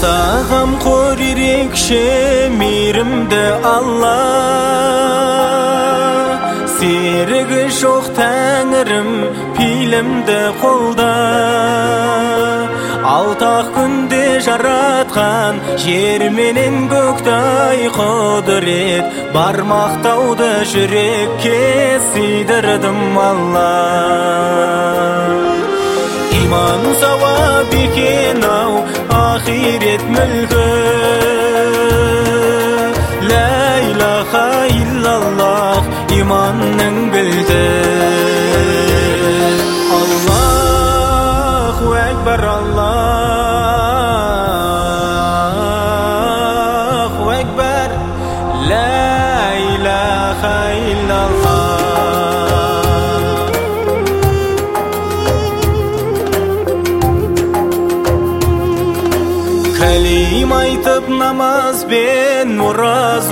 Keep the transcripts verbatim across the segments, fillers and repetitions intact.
Қамқор ерекше мейірімді Алла, серігі жоқ тәңірім пейілімді қолда. Алтақ күнде жаратқан жер менен көктай құдірет, бармақтауды жүрекке сыйдырдым Алла. Иман сауап екен ау ахирет мүлкі, лә илаха иллаллах иманның кілті. Аллаху әкбар, Аллаху әкбар, лә илаха иллаллах. Кәлим айтып намазбен ораз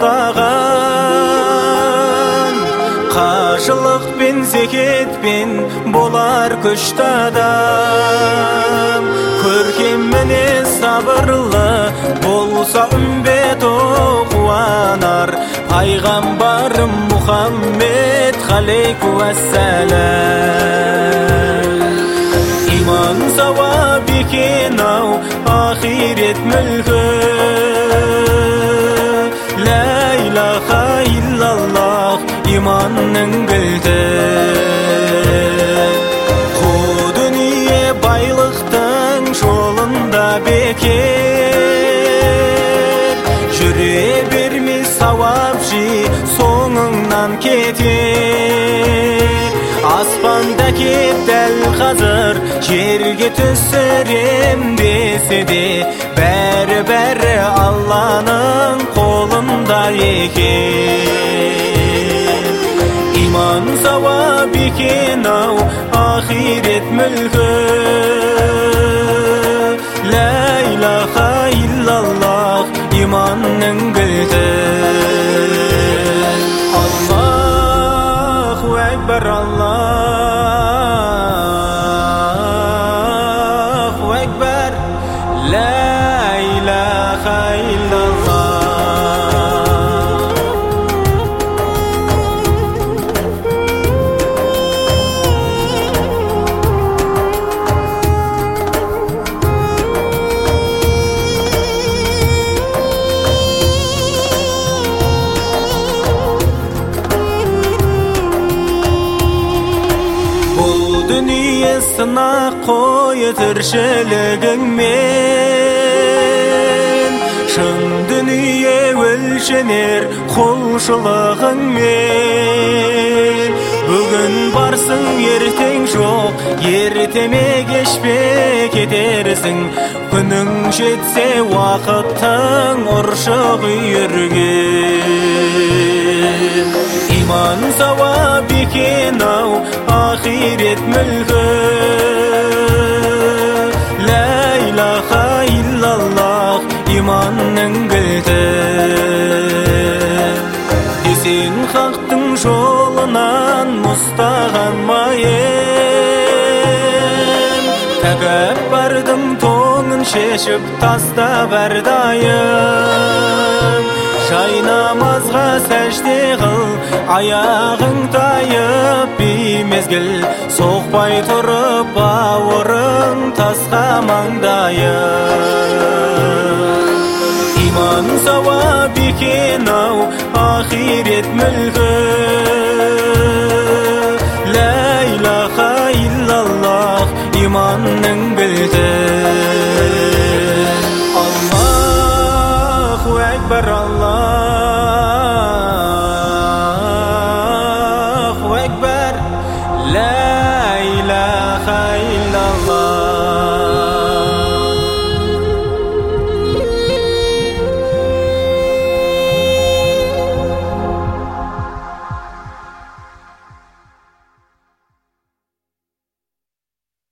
ұстаған, қажылықпен зекетпен болар күшті адам. Көркем мінез сабырлы болса үмбет қуанар, пайғамбарым Мұхаммед ғалейку әссәләм. Иман сауап екен ау ахирет мүлкі, лә илаха иллаллах иманның кілті. Қу дүние байлықтың жолында бекер, жүре берме сауап жи соңыңнан кетер. Аспанда кеп дәл қазір жерге түсірем десе де, бәрі-бәрі Алланың қолында екен. Иман сауап екен ау ахирет мүлкі, лә илаха иллаллах иманның кілті. Аллаху әкбар, Аллаху әкбар, лә илаха иллаллах. Дүние сынақ қойы тіршілігіңмен, шын дүние өлшенер құлшылығыңмен. Бүгін барсың ертең жоқ, ертеме кешпе кетерсің, күнің жетсе уақыттың ұршығы үйірген. Иман сауап екен ау ахирет мүлкі, лә илаха иллаллах иманның кілті. Десең хақтың жолынан мұстаған майын, тәкәббардың тоңын шешіп тастап әрдайым. Жай намазға сәжде қыл, аяғың тайып беймезгіл, соқпай тұрып бауырың тасқа маңдайым. Иман сауап екен ау ахирет мүлкі, лә илаха иллаллах иманның кілті.